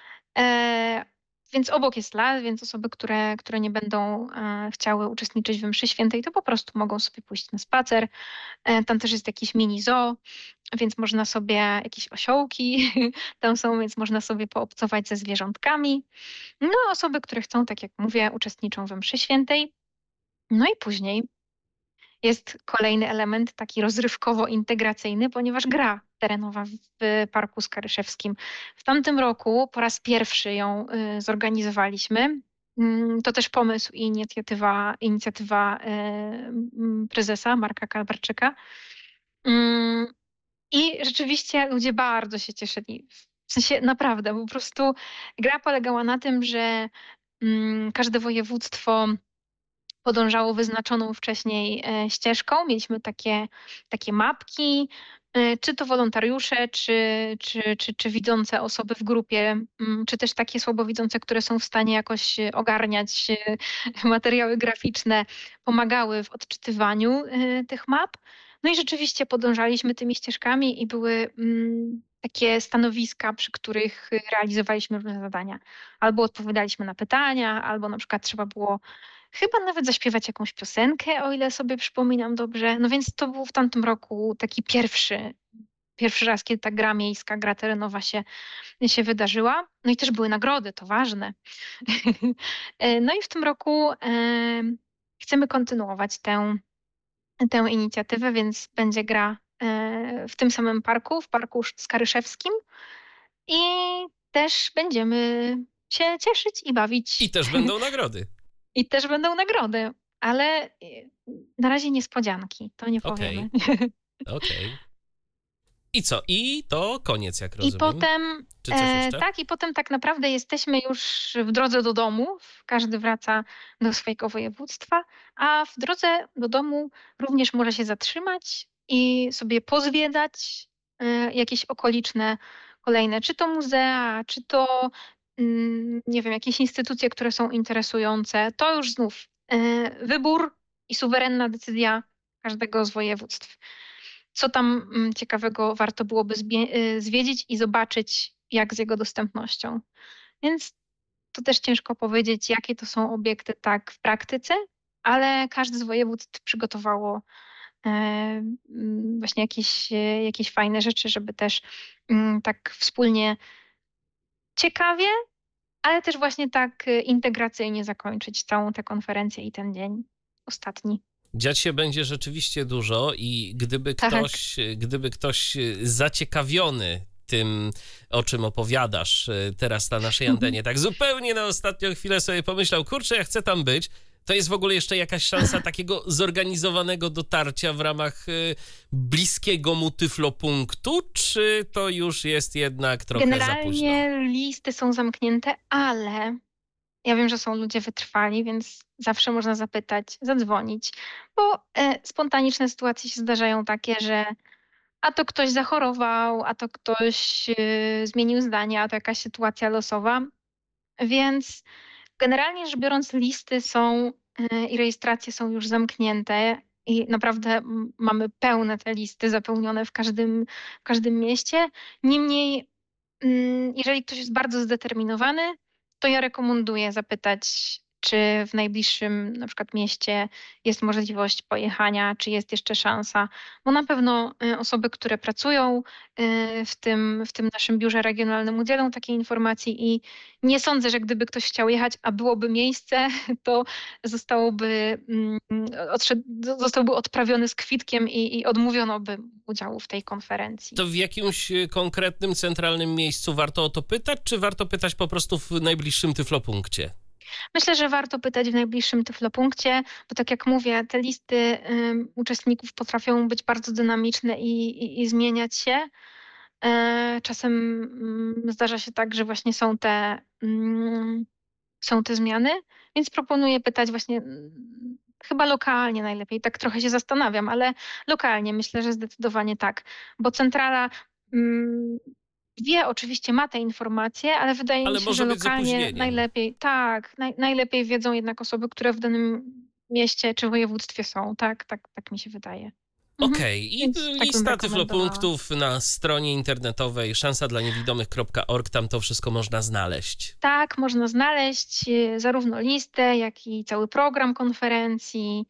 E, Więc obok jest las, więc osoby, które, które nie będą e, chciały uczestniczyć w mszy świętej, to po prostu mogą sobie pójść na spacer. E, Tam też jest jakiś mini zoo, więc można sobie jakieś osiołki tam są, więc można sobie poobcować ze zwierzątkami. No, a osoby, które chcą, tak jak mówię, uczestniczą we mszy świętej. No i później jest kolejny element taki rozrywkowo-integracyjny, ponieważ gra terenowa w Parku Skaryszewskim. W tamtym roku po raz pierwszy ją y, zorganizowaliśmy. Mm, To też pomysł i inicjatywa, inicjatywa y, mm, prezesa Marka Kalbarczyka. Mm, I rzeczywiście ludzie bardzo się cieszyli. W sensie naprawdę, po prostu gra polegała na tym, że mm, każde województwo podążało wyznaczoną wcześniej e, ścieżką. Mieliśmy takie, takie mapki, e, czy to wolontariusze, czy, czy, czy, czy widzące osoby w grupie, mm, czy też takie słabowidzące, które są w stanie jakoś e, ogarniać e, materiały graficzne, pomagały w odczytywaniu e, tych map. No i rzeczywiście podążaliśmy tymi ścieżkami i były mm, takie stanowiska, przy których realizowaliśmy różne zadania. Albo odpowiadaliśmy na pytania, albo na przykład trzeba było chyba nawet zaśpiewać jakąś piosenkę, o ile sobie przypominam dobrze. No więc to był w tamtym roku taki pierwszy, pierwszy raz, kiedy ta gra miejska, gra terenowa się, się wydarzyła. No i też były nagrody, to ważne. E, No i w tym roku e, chcemy kontynuować tę, tę inicjatywę, więc będzie gra e, w tym samym parku, w Parku Skaryszewskim i też będziemy się cieszyć i bawić. I też będą nagrody. I też będą nagrody, ale y, na razie niespodzianki, to nie Okej, powiemy. okej. I co? I to koniec, jak I rozumiem. potem, Czy coś e, jeszcze? tak, i potem tak naprawdę jesteśmy już w drodze do domu. Każdy wraca do swojego województwa, a w drodze do domu również może się zatrzymać i sobie pozwiedzać e, jakieś okoliczne kolejne, czy to muzea, czy to mm, nie wiem, jakieś instytucje, które są interesujące. To już znów e, wybór i suwerenna decyzja każdego z województw. Co tam mm, ciekawego warto byłoby zbie- y, zwiedzić i zobaczyć, jak z jego dostępnością. Więc to też ciężko powiedzieć, jakie to są obiekty tak w praktyce, ale każdy z województw przygotowało e, mm, właśnie jakieś, e, jakieś fajne rzeczy, żeby też mm, tak wspólnie ciekawie, ale też właśnie tak e, integracyjnie zakończyć całą tę konferencję i ten dzień ostatni. Dziać się będzie rzeczywiście dużo i gdyby Tak. ktoś, gdyby ktoś zaciekawiony tym, o czym opowiadasz e, teraz na naszej antenie, tak zupełnie na ostatnią chwilę sobie pomyślał, kurczę, ja chcę tam być, to jest w ogóle jeszcze jakaś szansa takiego zorganizowanego dotarcia w ramach e, bliskiego mu tyflopunktu, czy to już jest jednak trochę za późno? Generalnie listy są zamknięte, ale ja wiem, że są ludzie wytrwali, więc zawsze można zapytać, zadzwonić, bo e, spontaniczne sytuacje się zdarzają takie, że a to ktoś zachorował, a to ktoś e, zmienił zdanie, a to jakaś sytuacja losowa. Więc generalnie rzecz biorąc, listy są e, i rejestracje są już zamknięte i naprawdę m, mamy pełne te listy zapełnione w każdym, w każdym mieście. Niemniej Mm, jeżeli ktoś jest bardzo zdeterminowany, to ja rekomenduję zapytać, czy w najbliższym na przykład mieście jest możliwość pojechania, czy jest jeszcze szansa, bo na pewno y, osoby, które pracują y, w tym, w tym naszym biurze regionalnym udzielą takiej informacji i nie sądzę, że gdyby ktoś chciał jechać, a byłoby miejsce, to zostałoby, mm, odszedł, zostałby odprawiony z kwitkiem i, i odmówiono by udziału w tej konferencji. To w jakimś e, konkretnym, centralnym miejscu warto o to pytać, czy warto pytać po prostu w najbliższym tyflopunkcie? Myślę, że warto pytać w najbliższym tyflopunkcie, bo tak jak mówię, te listy ym, uczestników potrafią być bardzo dynamiczne i, i, i zmieniać się. E, czasem mm, zdarza się tak, że właśnie są te, mm, są te zmiany, więc proponuję pytać właśnie mm, chyba lokalnie najlepiej. Tak trochę się zastanawiam, ale lokalnie myślę, że zdecydowanie tak. Bo centrala mm, wie, oczywiście ma te informacje, ale wydaje Ale mi się, że może być z lokalnie opóźnieniem. najlepiej, tak, naj, najlepiej wiedzą jednak osoby, które w danym mieście czy województwie są. Tak, tak, tak mi się wydaje. Mhm. Okej, i Więc tak bym lista rekomendowała. tyflopunktów na stronie internetowej szansa dla niewidomych kropka org, tam to wszystko można znaleźć. Tak, można znaleźć e, zarówno listę, jak i cały program konferencji.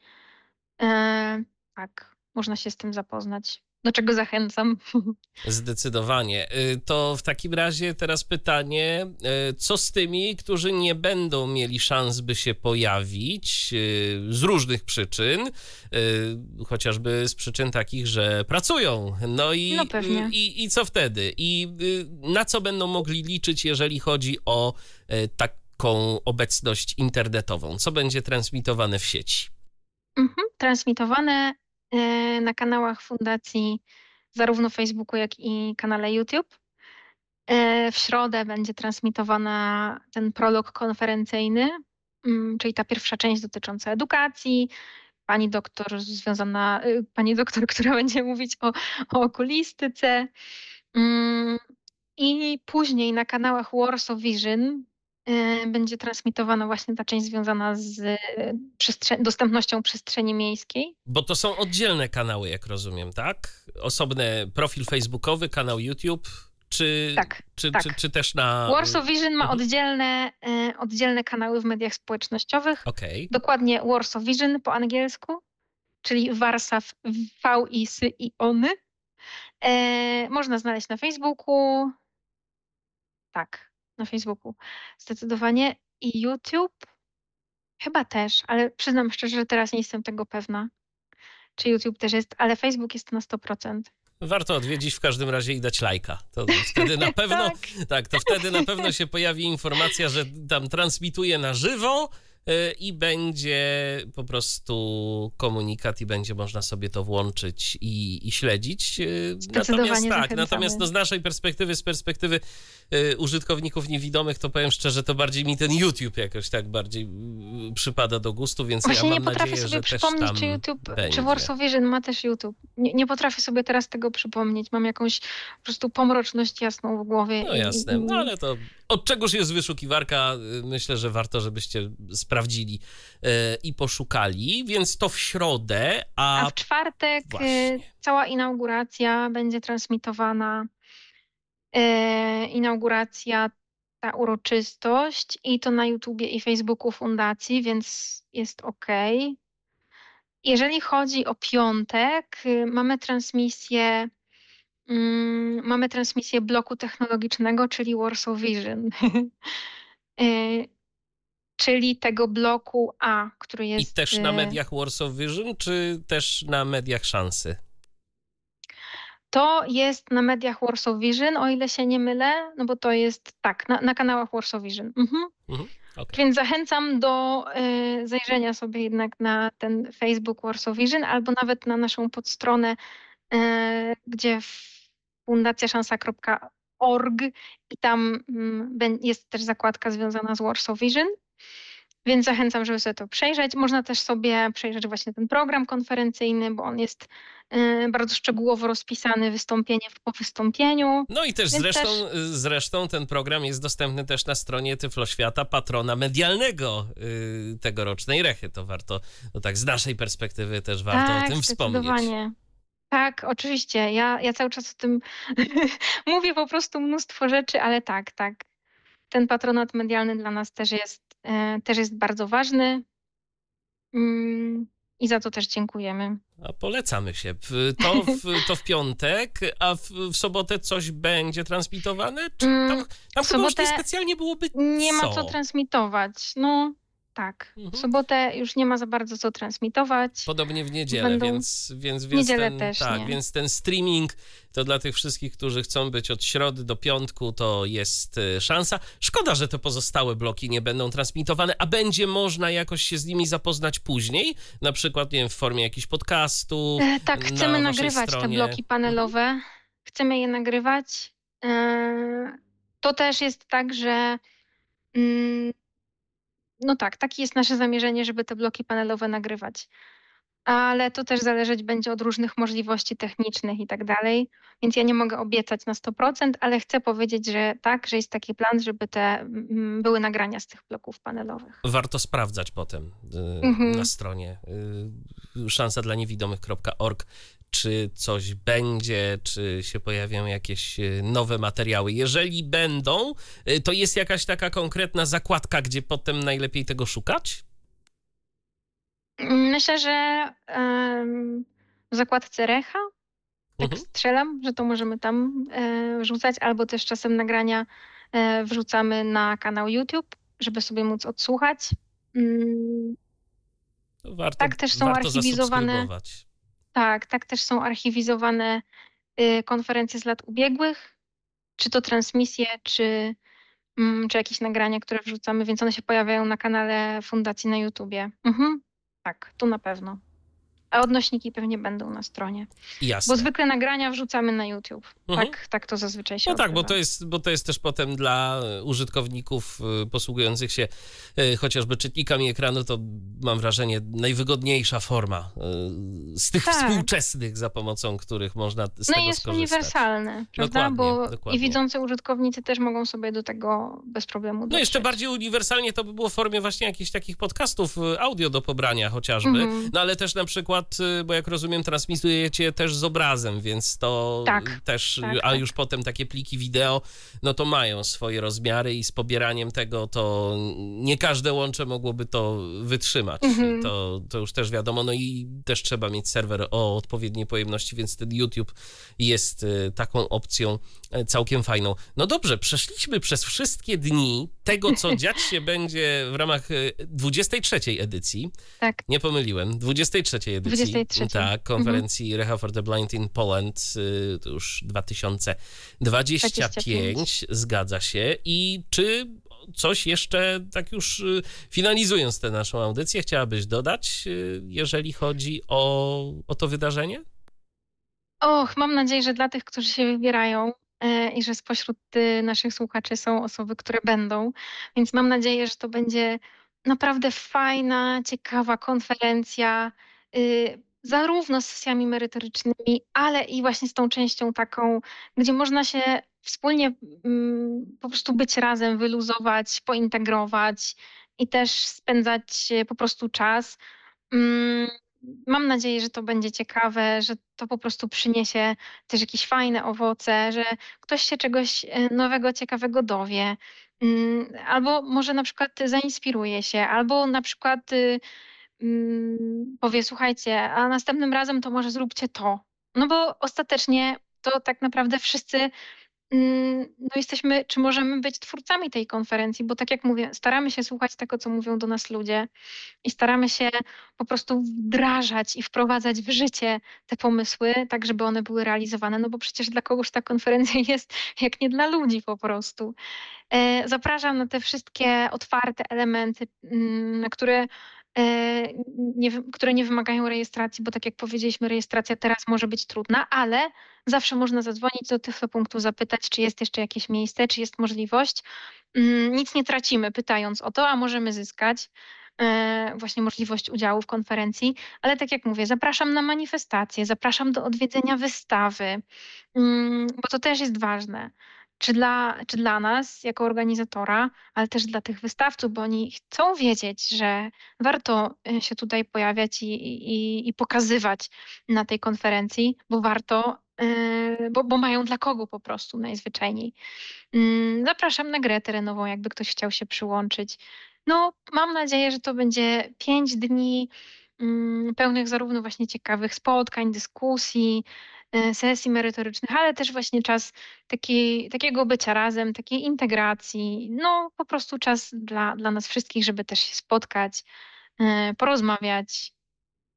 E, tak, można się z tym zapoznać, do czego zachęcam. Zdecydowanie. Y, To w takim razie teraz pytanie, y, co z tymi, którzy nie będą mieli szans, by się pojawić y, z różnych przyczyn, y, chociażby z przyczyn takich, że pracują. No i, No pewnie. i, i co wtedy? I y, na co będą mogli liczyć, jeżeli chodzi o y, taką obecność internetową? Co będzie transmitowane w sieci? Mhm. Transmitowane e, na kanałach fundacji, zarówno Facebooku, jak i kanale YouTube. E, W środę będzie transmitowana ten prolog konferencyjny, mm, czyli ta pierwsza część dotycząca edukacji. Pani doktor związana, y, pani doktor, która będzie mówić o, o okulistyce. Mm, I później na kanałach Warsaw Vision y, będzie transmitowana właśnie ta część związana z y, przestrze- dostępnością przestrzeni miejskiej. Bo to są oddzielne kanały, jak rozumiem, tak? Osobny profil facebookowy, kanał YouTube, czy, Tak, czy, tak. czy, czy też na... Warsaw Vision ma Mhm. oddzielne, y, oddzielne kanały w mediach społecznościowych. Okej. Dokładnie Warsaw Vision po angielsku, czyli Warszaw V i S i Ony. E, można znaleźć na Facebooku. Tak, na Facebooku zdecydowanie. I YouTube chyba też, ale przyznam szczerze, że teraz nie jestem tego pewna, czy YouTube też jest, ale Facebook jest na sto procent. Warto odwiedzić w każdym razie i dać lajka. To wtedy na pewno, Tak. tak, to wtedy na pewno się pojawi informacja, że tam transmituje na żywo y, i będzie po prostu komunikat i będzie można sobie to włączyć i, i śledzić. Y, Zdecydowanie Natomiast tak, zachęcamy. natomiast no z naszej perspektywy, z perspektywy y, użytkowników niewidomych, to powiem szczerze, to bardziej mi ten YouTube jakoś tak bardziej y, przypada do gustu, więc Właśnie ja nie mam potrafię nadzieję, sobie że też przypomnieć, tam czy YouTube, będzie. czy Warsaw Vision ma też YouTube. Nie, nie potrafię sobie teraz tego przypomnieć. Mam jakąś po prostu pomroczność jasną w głowie. No i- jasne, i- no ale to od czegoż jest wyszukiwarka, y, myślę, że warto, żebyście sprawdzili y, i poszukali, więc to w środę, a, A w czwartek właśnie. y, cała inauguracja będzie transmitowana. E, inauguracja, ta uroczystość i to na YouTubie i Facebooku fundacji, więc jest ok. Jeżeli chodzi o piątek, y, mamy transmisję, mm, mamy transmisję bloku technologicznego, czyli Warsaw Vision. Y, czyli tego bloku A, który I jest. też na y, mediach Warsaw Vision, czy też na mediach Szansy? To jest na mediach Warsaw Vision, o ile się nie mylę, no bo to jest tak, na, na kanałach Warsaw Vision. Mhm. Mhm, okej. Więc zachęcam do y, zajrzenia sobie jednak na ten Facebook Warsaw Vision albo nawet na naszą podstronę, y, gdzie fundacja szansa kropka org i tam mm, bę- jest też zakładka związana z Warsaw Vision. Więc zachęcam, żeby sobie to przejrzeć. Można też sobie przejrzeć właśnie ten program konferencyjny, bo on jest y, bardzo szczegółowo rozpisany wystąpienie po wystąpieniu. No i też Więc zresztą, też- zresztą ten program jest dostępny też na stronie Tyfloświata, patrona medialnego y, tegorocznej Rechy. To warto, no tak z naszej perspektywy też warto tak, o tym wspomnieć. zdecydowanie. Tak, oczywiście. Ja, ja cały czas o tym mówię po prostu mnóstwo rzeczy, ale tak, tak. Ten patronat medialny dla nas też jest, e, też jest bardzo ważny. Mm, I za to też dziękujemy. A polecamy się. W- To w, to w piątek, a w, w sobotę coś będzie transmitowane? Czy tam, Mm, tam w chyba już nie sobotę specjalnie byłoby Nie ma co. co transmitować. No tak. Mhm. W sobotę już nie ma za bardzo co transmitować. Podobnie w niedzielę, Będą- więc, więc, więc, niedzielę ten, też tak, nie. więc ten streaming to dla tych wszystkich, którzy chcą być od środy do piątku, to jest y, szansa. Szkoda, że te pozostałe bloki nie będą transmitowane, a będzie można jakoś się z nimi zapoznać później, na przykład, nie wiem, w formie jakichś podcastów. E, tak, na chcemy waszej nagrywać te stronie. bloki panelowe. Chcemy je nagrywać. E, To też jest tak, że mm, no tak, takie jest nasze zamierzenie, żeby te bloki panelowe nagrywać. Ale to też zależeć będzie od różnych możliwości technicznych i tak dalej, więc ja nie mogę obiecać na sto procent, ale chcę powiedzieć, że tak, że jest taki plan, żeby te mm, były nagrania z tych bloków panelowych. Warto sprawdzać potem y, Mhm. na stronie y, szansa dla niewidomych kropka org, czy coś będzie, czy się pojawią jakieś y, nowe materiały. Jeżeli będą, y, to jest jakaś taka konkretna zakładka, gdzie potem najlepiej tego szukać? Myślę, że em, w zakładce Recha, tak Mhm. strzelam, że to możemy tam e, wrzucać, albo też czasem nagrania e, wrzucamy na kanał YouTube, żeby sobie móc odsłuchać. Mm, To warto, tak też są warto archiwizowane, zasubskrybować. tak, tak też są archiwizowane y, konferencje z lat ubiegłych, czy to transmisje, czy, mm, czy jakieś nagrania, które wrzucamy, więc one się pojawiają na kanale Fundacji na YouTubie. Mhm. Tak, to na pewno. A odnośniki pewnie będą na stronie. Bo Jasne. zwykle nagrania wrzucamy na YouTube. Mhm. Tak, tak to zazwyczaj się No tak, bo odbywa. to, jest, bo to jest też potem dla użytkowników y, posługujących się y, chociażby czytnikami ekranu, to mam wrażenie najwygodniejsza forma y, z tych Tak. współczesnych, za pomocą których można z No tego i jest skorzystać. uniwersalne, prawda? Dokładnie, Bo dokładnie. i widzący użytkownicy też mogą sobie do tego bez problemu dotrzeć. No jeszcze bardziej uniwersalnie to by było w formie właśnie jakichś takich podcastów y, audio do pobrania chociażby, Mhm. no ale też na przykład, y, bo jak rozumiem transmitujecie też z obrazem, więc to Tak, y, też, tak, a tak. już potem takie pliki wideo, no to mają swoje rozmiary i z pobieraniem tego to nie każde łącze mogłoby to wytrzymać. Mhm. To, to już też wiadomo, no i też trzeba mieć serwer o odpowiedniej pojemności, więc ten YouTube jest y, taką opcją y, całkiem fajną. No dobrze, przeszliśmy przez wszystkie dni tego, co dziać się będzie w ramach y, dwudziestej trzeciej edycji. Tak. Nie pomyliłem, dwudziestej trzeciej edycji. dwudziestej trzeciej. Tak, konferencji Recha for the Blind in Poland, y, to już dwa tysiące dwudziesty piąty, zgadza się. I czy coś jeszcze, tak już y, finalizując tę naszą audycję, chciałabyś dodać, y, jeżeli chodzi o, o to wydarzenie? Och, mam nadzieję, że dla tych, którzy się wybierają e, i że spośród y, naszych słuchaczy są osoby, które będą, więc mam nadzieję, że to będzie naprawdę fajna, ciekawa konferencja, y, zarówno z sesjami merytorycznymi, ale i właśnie z tą częścią taką, gdzie można się wspólnie mm, po prostu być razem, wyluzować, pointegrować i też spędzać e, po prostu czas. Mm, Mam nadzieję, że to będzie ciekawe, że to po prostu przyniesie też jakieś fajne owoce, że ktoś się czegoś e, nowego, ciekawego dowie. Mm, Albo może na przykład zainspiruje się, albo na przykład y, mm, powie, słuchajcie, a następnym razem to może zróbcie to. No bo ostatecznie to tak naprawdę wszyscy mm, no jesteśmy, czy możemy być twórcami tej konferencji, bo tak jak mówię, staramy się słuchać tego, co mówią do nas ludzie i staramy się po prostu wdrażać i wprowadzać w życie te pomysły, tak żeby one były realizowane, no bo przecież dla kogoś ta konferencja jest jak nie dla ludzi po prostu. E, Zapraszam na te wszystkie otwarte elementy, mm, które, e, nie, wy- które nie wymagają rejestracji, bo tak jak powiedzieliśmy, rejestracja teraz może być trudna, ale zawsze można zadzwonić do Tyflo Punktu, zapytać, czy jest jeszcze jakieś miejsce, czy jest możliwość. Mm, Nic nie tracimy pytając o to, a możemy zyskać e, właśnie możliwość udziału w konferencji. Ale tak jak mówię, zapraszam na manifestacje, zapraszam do odwiedzenia wystawy, mm, bo to też jest ważne. Czy dla, czy dla nas, jako organizatora, ale też dla tych wystawców, bo oni chcą wiedzieć, że warto e, się tutaj pojawiać i, i, i pokazywać na tej konferencji, bo warto, e, bo, bo mają dla kogo po prostu najzwyczajniej. Mm, Zapraszam na grę terenową, jakby ktoś chciał się przyłączyć. No, mam nadzieję, że to będzie pięć dni mm, pełnych zarówno właśnie ciekawych spotkań, dyskusji, e, sesji merytorycznych, ale też właśnie czas takiej, takiego bycia razem, takiej integracji. No, po prostu czas dla, dla nas wszystkich, żeby też się spotkać, e, porozmawiać.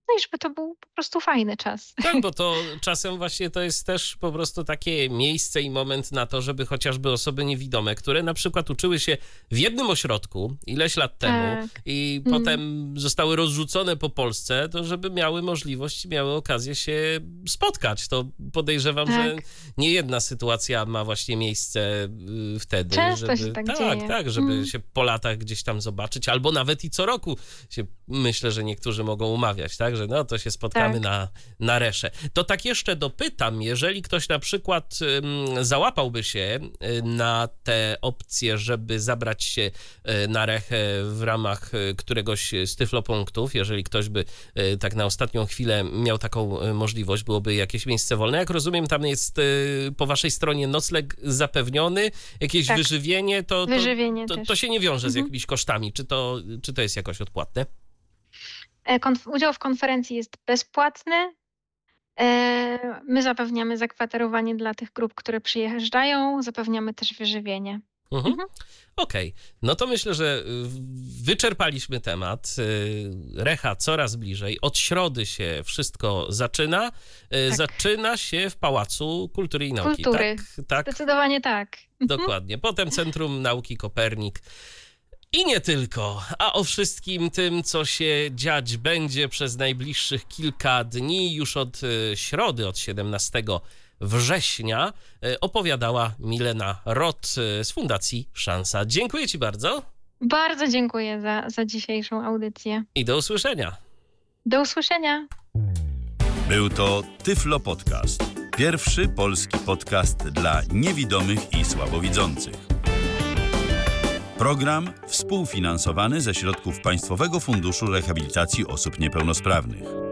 No i żeby to był po prostu fajny czas. Tak, bo to czasem właśnie to jest też po prostu takie miejsce i moment na to, żeby chociażby osoby niewidome, które na przykład uczyły się w jednym ośrodku ileś lat temu Tak. i Mm. potem zostały rozrzucone po Polsce, to żeby miały możliwość, miały okazję się spotkać. To podejrzewam, Tak. że nie jedna sytuacja ma właśnie miejsce y, wtedy. Często żeby, się tak tak, dzieje. tak, żeby Mm. się po latach gdzieś tam zobaczyć, albo nawet i co roku się, myślę, że niektórzy mogą umawiać, tak, że no to się spotkamy Tak. na, na reszę. To tak jeszcze dopytam, jeżeli ktoś na przykład ym, załapałby się y, na tę opcję, żeby zabrać się y, na rechę w ramach y, któregoś z tyflopunktów, jeżeli ktoś by y, tak na ostatnią chwilę miał taką y, możliwość, byłoby jakieś miejsce wolne. Jak rozumiem, tam jest y, po waszej stronie nocleg zapewniony, jakieś Tak. wyżywienie, to, to, Wyżywienie to, też. to się nie wiąże z Mhm. jakimiś kosztami. Czy to, czy to jest jakoś odpłatne? E, konf- udział w konferencji jest bezpłatny. E, My zapewniamy zakwaterowanie dla tych grup, które przyjeżdżają, zapewniamy też wyżywienie. Mhm. Mhm. Okej, no to myślę, że y, wyczerpaliśmy temat. Y, Recha coraz bliżej. Od środy się wszystko zaczyna. Y, Tak. Zaczyna się w Pałacu Kultury i Nauki. Kultury. Tak, tak, Zdecydowanie tak. Mhm. dokładnie. Potem Centrum Nauki Kopernik. I nie tylko, a o wszystkim tym, co się dziać będzie przez najbliższych kilka dni, już od y, środy, od siedemnastego września, y, opowiadała Milena Roth y, z Fundacji Szansa. Dziękuję Ci bardzo Bardzo dziękuję za, za dzisiejszą audycję. i do usłyszenia. Do usłyszenia. Był to Tyflo Podcast. Pierwszy polski podcast dla niewidomych i słabowidzących. Program współfinansowany ze środków Państwowego Funduszu Rehabilitacji Osób Niepełnosprawnych.